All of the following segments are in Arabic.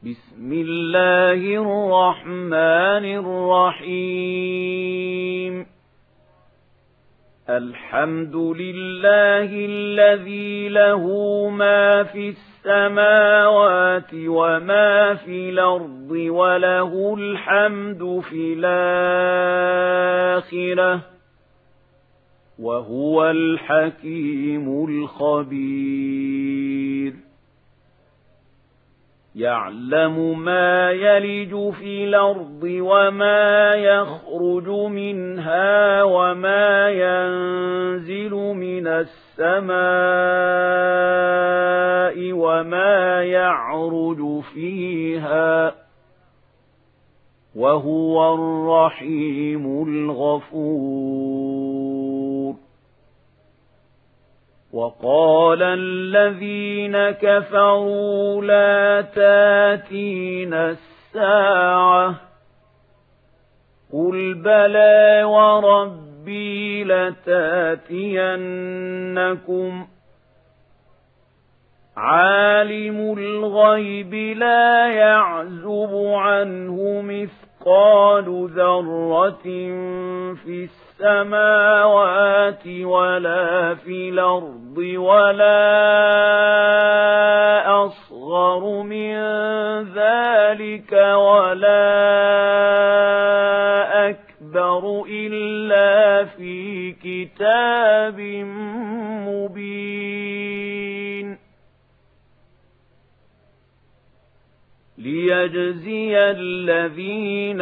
بسم الله الرحمن الرحيم الحمد لله الذي له ما في السماوات وما في الأرض وله الحمد في الآخرة وهو الحكيم الخبير يعلم ما يلج في الأرض وما يخرج منها وما ينزل من السماء وما يعرج فيها وهو الرحيم الغفور وقال الذين كفروا لا تاتينا الساعة قل بلى وربي لتاتينكم عالم الغيب لا يعزب عنه مثقال ذرة في السماوات ولا في الأرض ولا أصغر من ذلك ولا أكبر إلا في كتاب مبين ليجزي الذين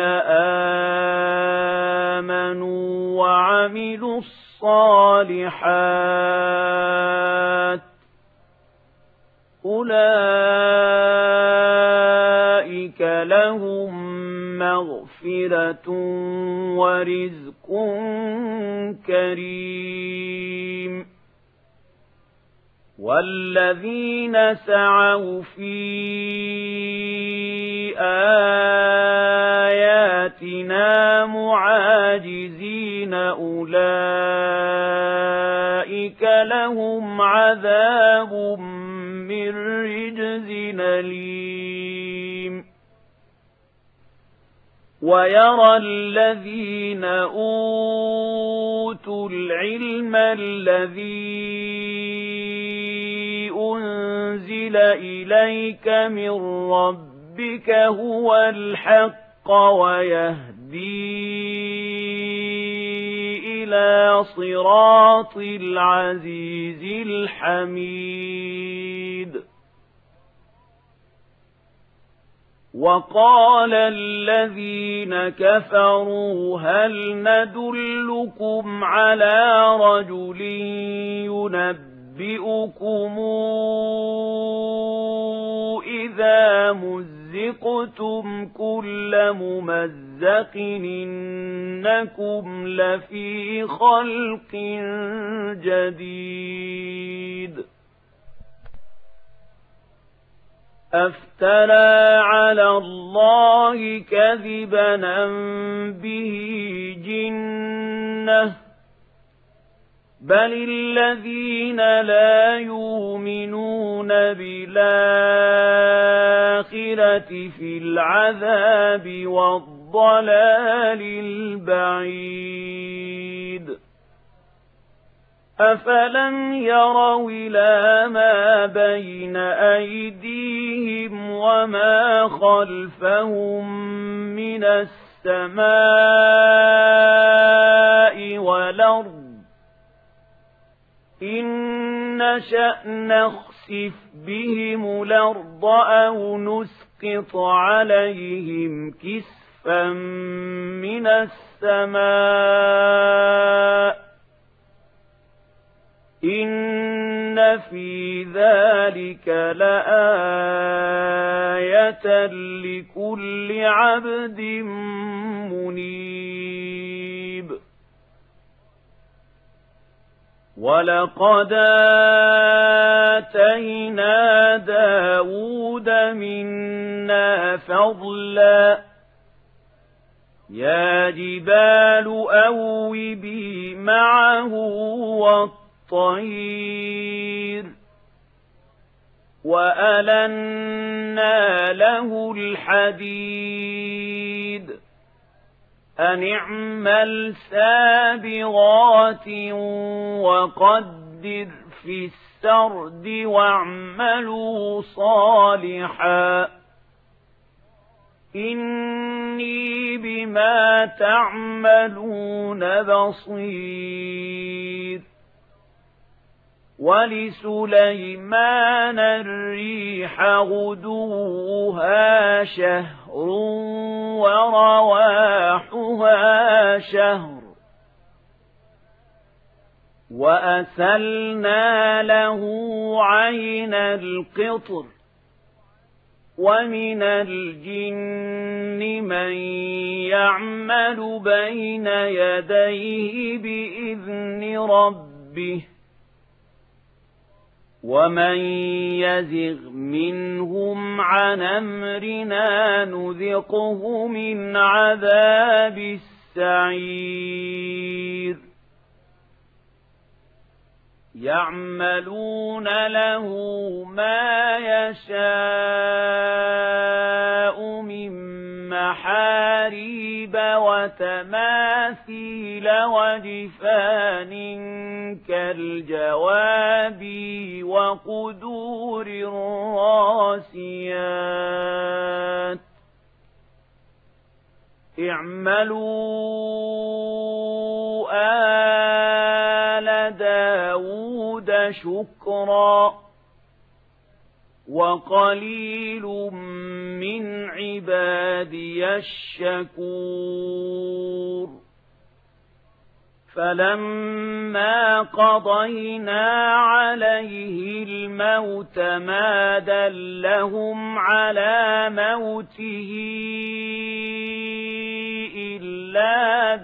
آمنوا وعملوا الصالحات أولئك لهم مغفرة ورزق كريم والذين سعوا في آياتنا معاجزين أولئك لهم عذاب من رجز أليم ويرى الذين أوتوا العلم الذي أنزل إليك من ربك هو الحق ويهدي إلى صراط العزيز الحميد وقال الذين كفروا هل ندلكم على رجل ينبئكم إذا مزقتم كل ممزق إنكم لفي خلق جديد أفترى على الله كذبا أم به جنة بل الذين لا يؤمنون بالآخرة في العذاب والضلال البعيد أفلم يروا إلى ما بين أيديهم وما خلفهم من السماء والأرض إن نشأ نخسف بهم الأرض أو نسقط عليهم كسفا من السماء إن في ذلك لآية لكل عبد منيب ولقد آتينا داود منا فضلا يا جبال أوبي معه والطير وألنا له الحديد أن اعمل سابغات وقدر في السرد واعملوا صالحا إني بما تعملون بصير. ولسليمان الريح غدوها شهر ورواحها شهر وأسلنا له عين القطر ومن الجن من يعمل بين يديه بإذن ربه ومن يزغ منهم عن أمرنا نذقه من عذاب السعير. يعملون له ما يشاء من محاريب وتماثيل وجفان كالجواب وقدور الراسيات اعملوا آل داود شكرا وقليل من عبادي الشكور. فلما قضينا عليه الموت ما دلهم على موته إلا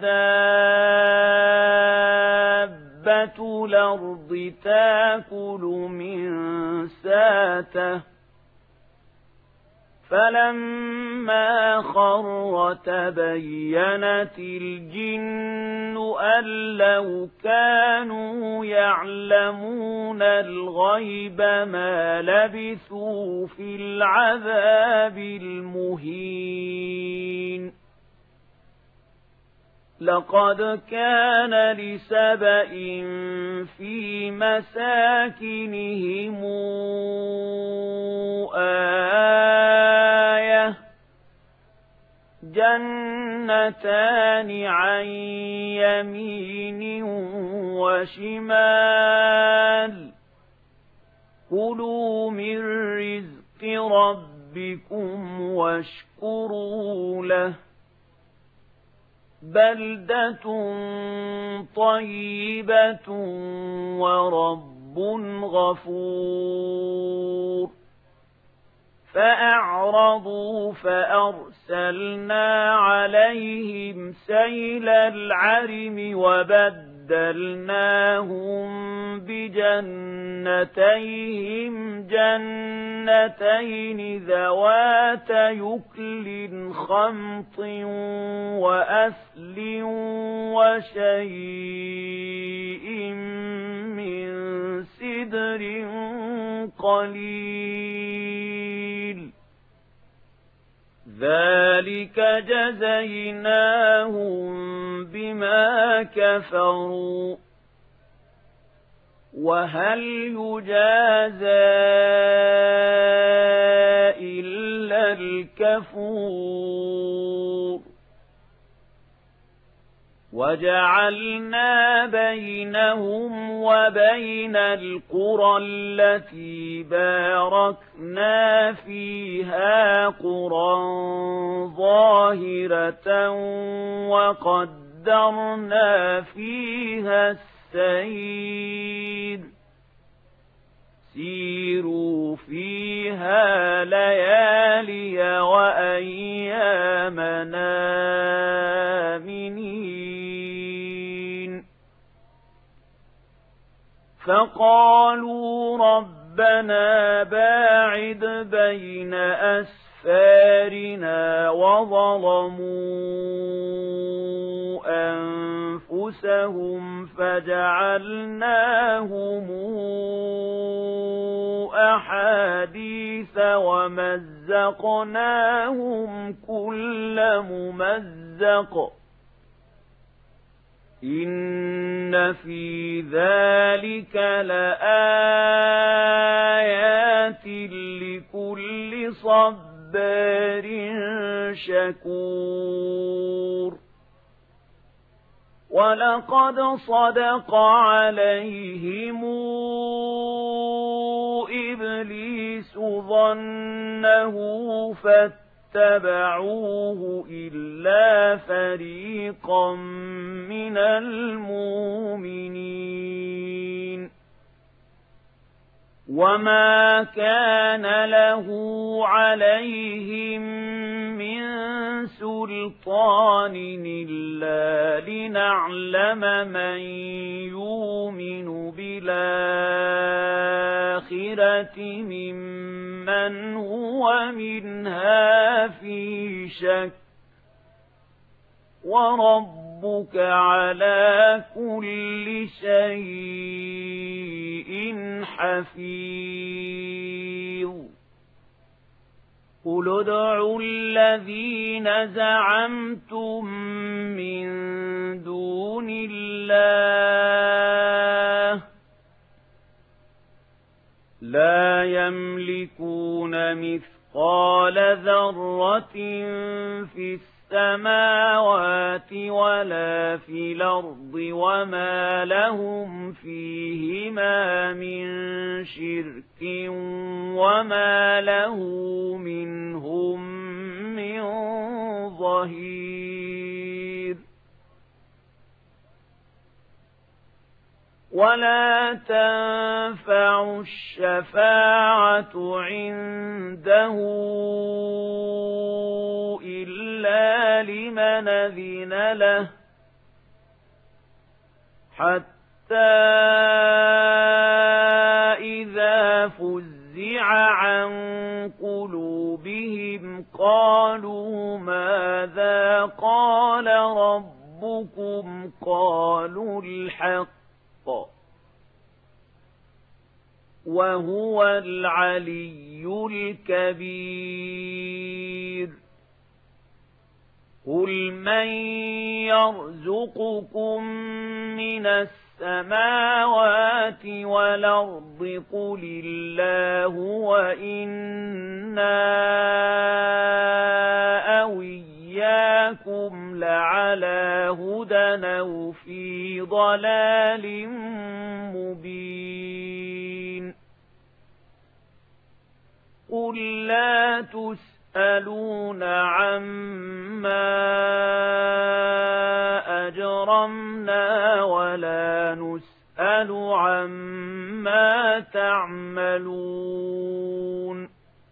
دابة الأرض تأكل من ساته فلما خر تبينت الجن أن لو كانوا يعلمون الغيب ما لبثوا في العذاب المهين. لقد كان لسبإ في مساكنهم آية جنتان عن يمين وشمال كلوا من رزق ربكم واشكروا له بلدة طيبة ورب غفور. فأعرضوا فأرسلنا عليهم سيل العرم وبدلناهم بجنتيهم جنتين ذوات يكل خمط وأثل وشيء من سدر قليل ذلك جزيناهم بما كفروا وهل يجازى إلا الكفور. وجعلنا بينهم وبين القرى التي باركنا فيها قرى ظاهرة وقدرنا فيها السير سيروا فيها ليالي وأيامنا آمنين. فقالوا ربنا باعد بين أسفارنا وظلموا أنفسهم فجعلناهم أحاديث ومزقناهم كل ممزق إن في ذلك لآيات لكل صبار شكور ولقد صدق عليهم إبليس ظنه فاتبعوه إلا فريقا من المؤمنين وما كان له عليهم من سلطان إلا لنعلم من يؤمن بالآخرة ممن هو منها في شك وربك على كل شيء حفيظ قل ادعوا الذين زعمتم من دون الله لا يملكون مثقال ذرة في السماوات ولا في الأرض وما لهم فيهما من شرك وما له منهم من ظهير ولا تنفع الشفاعة عنده إلا لمن أذن له حتى إذا فزع عن قلوبهم قالوا ماذا قال ربكم قالوا الحق وهو العلي الكبير قل من يرزقكم من السماوات والأرض قل الله وإنا أو إياكم لعلى هدى أو في ضلال مبين قل لا تسألون عما أجرمنا ولا نسأل عما تعملون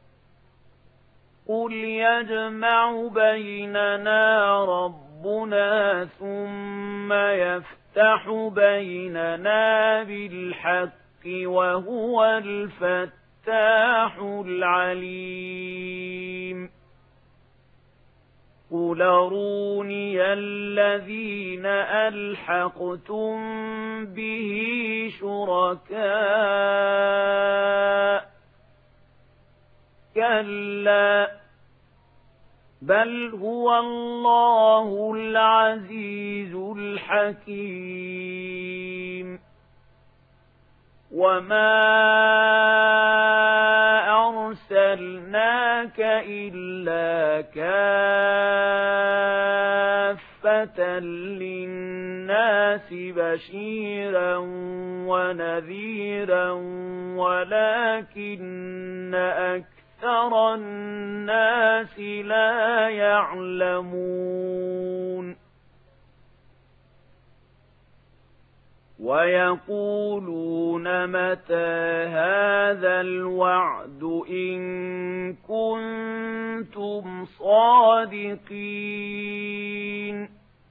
قل يجمع بيننا ربنا ثم يفتح بيننا بالحق وهو الفتاح العليم قل أروني الذين ألحقتم به شركاء كلا بل هو الله العزيز الحكيم وما أرسلناك إلا كافة للناس بشيرا ونذيرا ولكن أكثر الناس لا يعلمون ويقولون متى هذا الوعد إن كنتم صادقين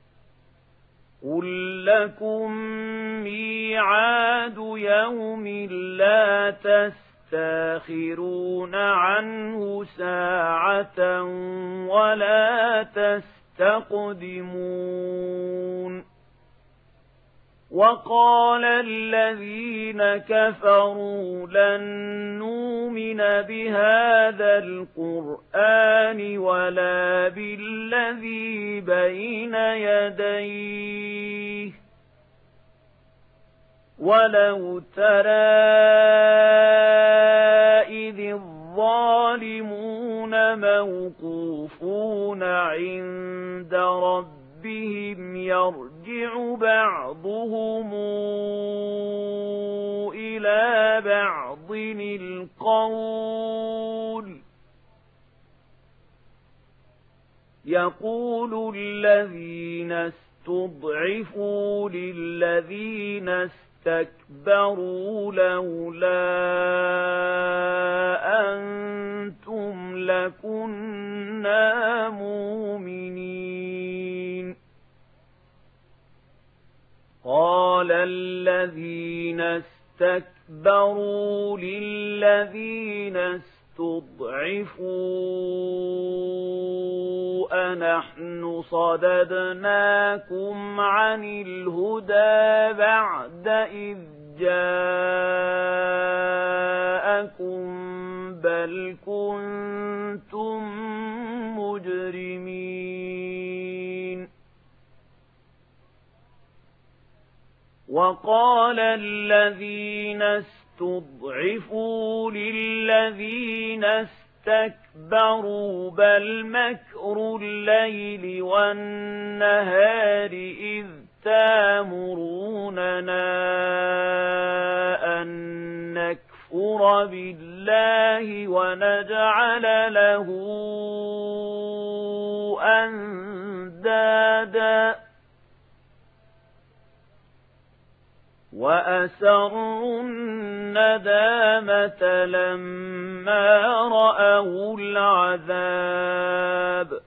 قل لكم ميعاد يوم لا تستأخرون عنه ساعة ولا تستقدمون وقال الذين كفروا لن نؤمن بهذا القرآن ولا بالذي بين يديه ولو ترى إذ الظالمون موقوفون عند ربهم يرجع بعضهم إلى بعض القول يقول الذين استضعفوا للذين استكبروا لولا أنتم لكنا مؤمنين قال الذين استكبروا للذين استضعفوا أنحن صددناكم عن الهدى بعد إذ جاءكم بل كنتم مجرمين وقال الذين استضعفوا للذين استكبروا بل مكر الليل والنهار إذ تامروننا أن نكفر بالله ونجعل له أندادا وأسروا الندامة لما رأوا العذاب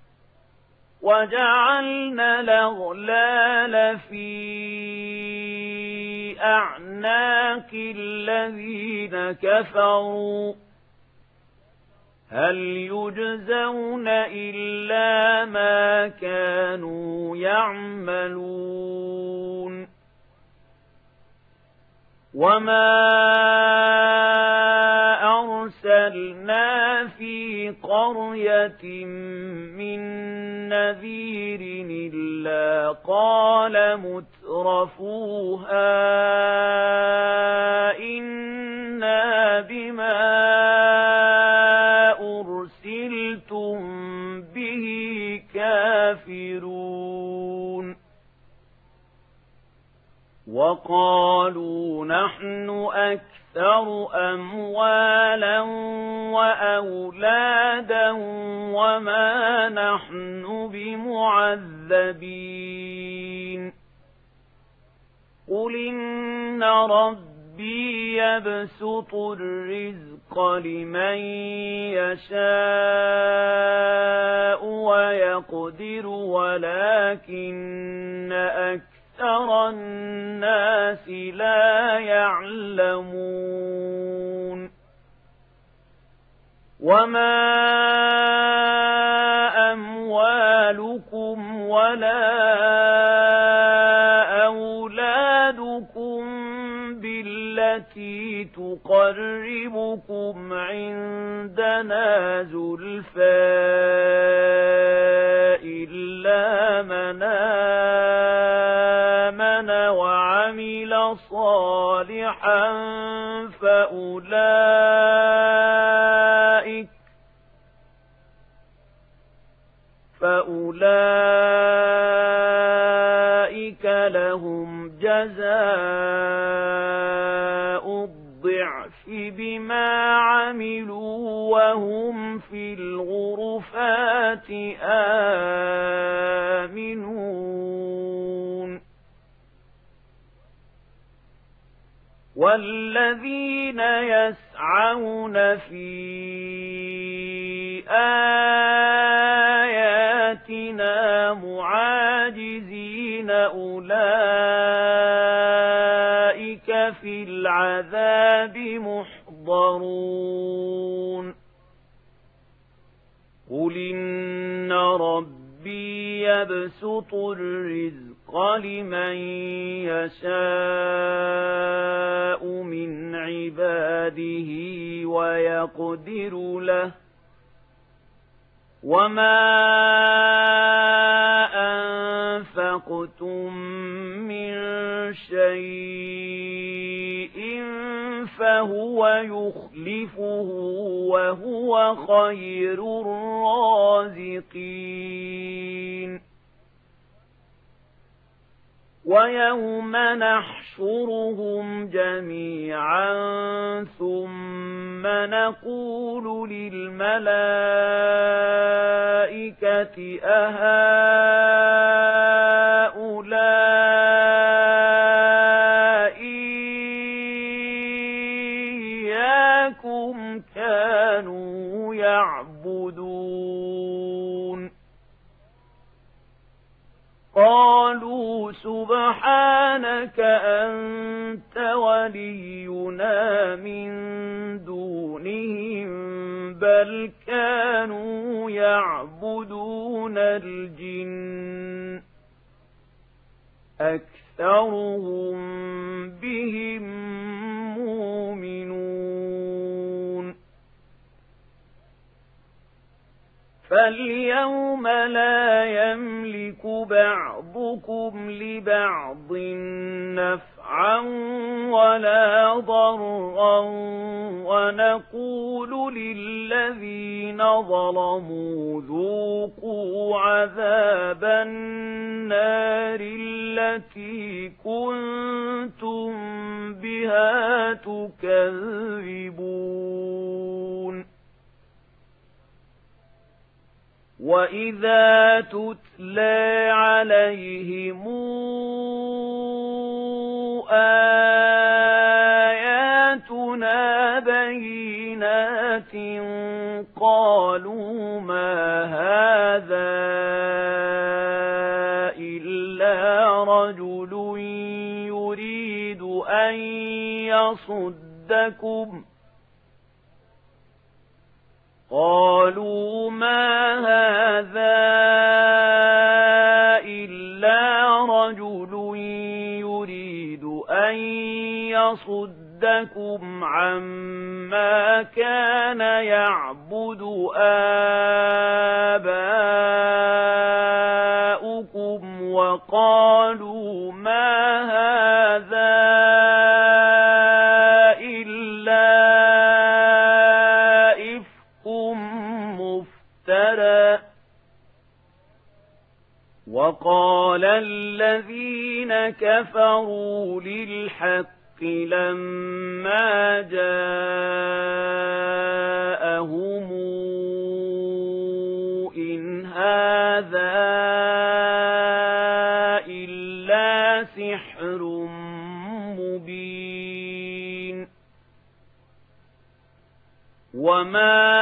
وجعلنا الأغلال في أعناق الذين كفروا هل يجزون إلا ما كانوا يعملون وما أرسلنا في قرية من نذير إلا قال مترفوها إنا بما أرسلتم به كافرون وقالوا نحن أكثر أموالا وأولادا وما نحن بمعذبين قل إن ربي يبسط الرزق لمن يشاء ويقدر ولكن أكثر الناس لا يعلمون وما أموالكم ولا أولادكم بالتي تقربكم عندنا زلفى إلا من آمن وعمل صالحا فأولئك لهم جزاء الضعف بما عملوا وهم في الغرفات آمنون والذين يسعون في آياتنا معاجزين أولئك في العذاب محضرون قل إن ربي يبسط الرزق لمن يشاء من عباده ويقدر له وما أنفقتم من شيء فهو يخلفه وهو خير الرازقين ويوم نحشرهم جميعا ثم نقول للملائكة أهؤلاء إياكم كانوا يعبدون قالوا سبحانك أنت ولينا من دونهم بل كانوا يعبدون الجن أكثرهم بهم مؤمنون فاليوم لا يملك بعضكم لبعض نفعا ولا ضرا ونقول للذين ظلموا ذوقوا عذاب النار التي كنتم بها تكذبون وَإِذَا تُتْلَى عَلَيْهِمْ آيَاتُنَا بَيِّنَاتٍ قَالُوا مَا هَذَا إِلَّا رَجُلٌ يُرِيدُ أَن يَصُدَّكُمْ قالوا ما هذا إلا رجل يريد أن يصدكم عما كان يعبد آباؤكم وقالوا ما هذا وقال الذين كفروا للحق لما جاءهم إن هذا إلا سحر مبين وما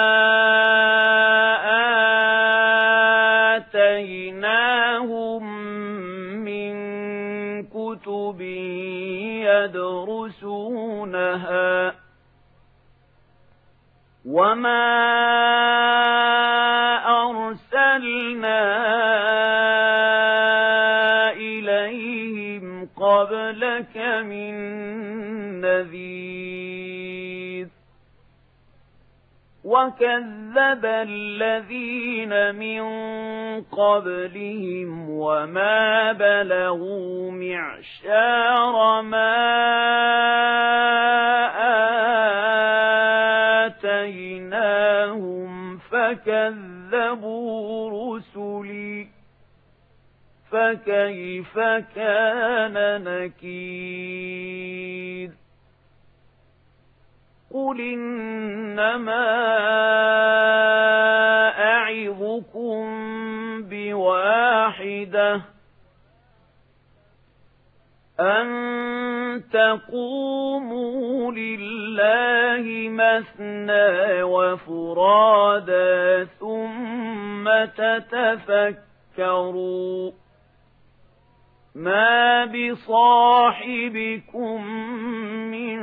يدرسونها وما أرسلنا إليهم قبلك من نذير وكذب الذين من قبلهم وما بلغوا معشار ما آتيناهم فكذبوا رسلي فكيف كان نكير قل إنما أعظكم بواحدة أن تقوموا لله مثنى وفرادا ثم تتفكروا ما بصاحبكم من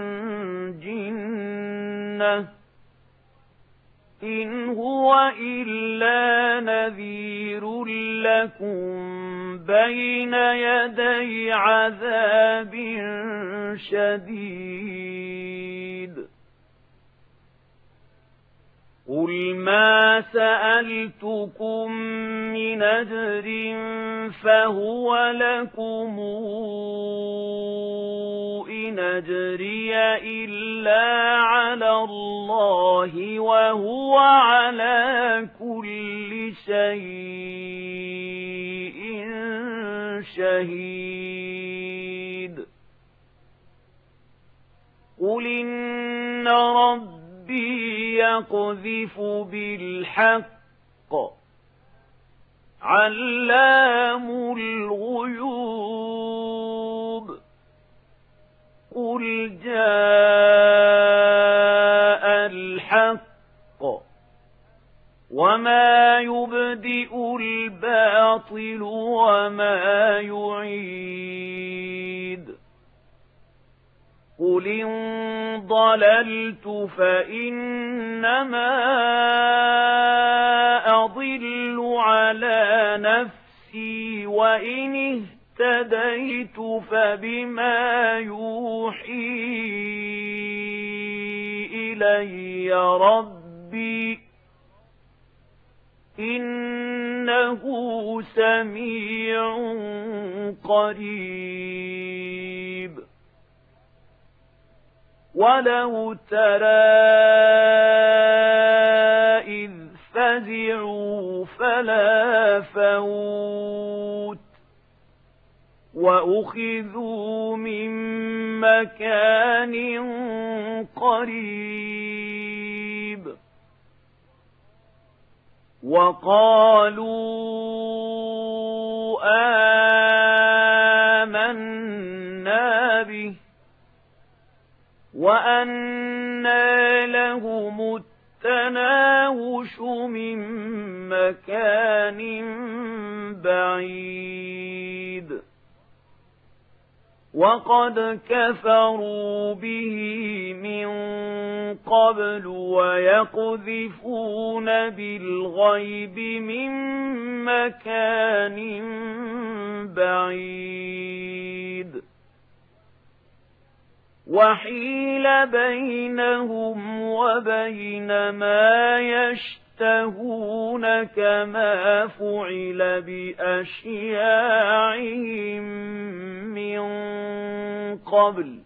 جنة إن هو إلا نذير لكم بين يدي عذاب شديد قل ما سألتكم من أجر فهو لكم إن أجري إلا على الله وهو على كل شيء شهيد قل إن ربي يقذف بالحق علام الغيوب قل جاء الحق وما يبدئ الباطل وما يعيد قل إن ضللت فإنما أضل على نفسي وإن اهتديت فبما يوحي إلي ربي إنه سميع قريب ولو ترى إذ فزعوا فلا فوت وأخذوا من مكان قريب وقالوا آمنا به وأنى لهم التناوش من مكان بعيد وقد كفروا به من قبل ويقذفون بالغيب من مكان بعيد وحيل بينهم وبين ما يشتهون كما فعل بأشياعهم من قبل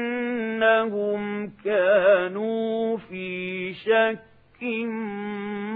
إنهم كانوا في شك